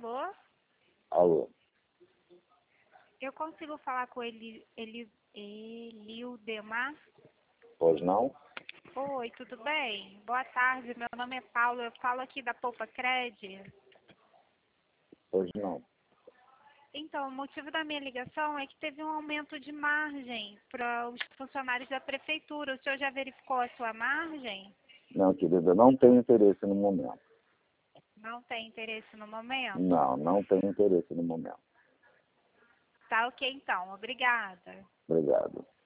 Alô? Alô? Eu consigo falar com Eliudemar? Pois não? Oi, tudo bem? Boa tarde, meu nome é Paulo, eu falo aqui da Poupa Cred. Pois não. Então, o motivo da minha ligação é que teve um aumento de margem para os funcionários da prefeitura. O senhor já verificou a sua margem? Não, querida, não tenho interesse no momento. Não tem interesse no momento? Não, não tenho interesse no momento. Tá ok então, obrigada. Obrigado.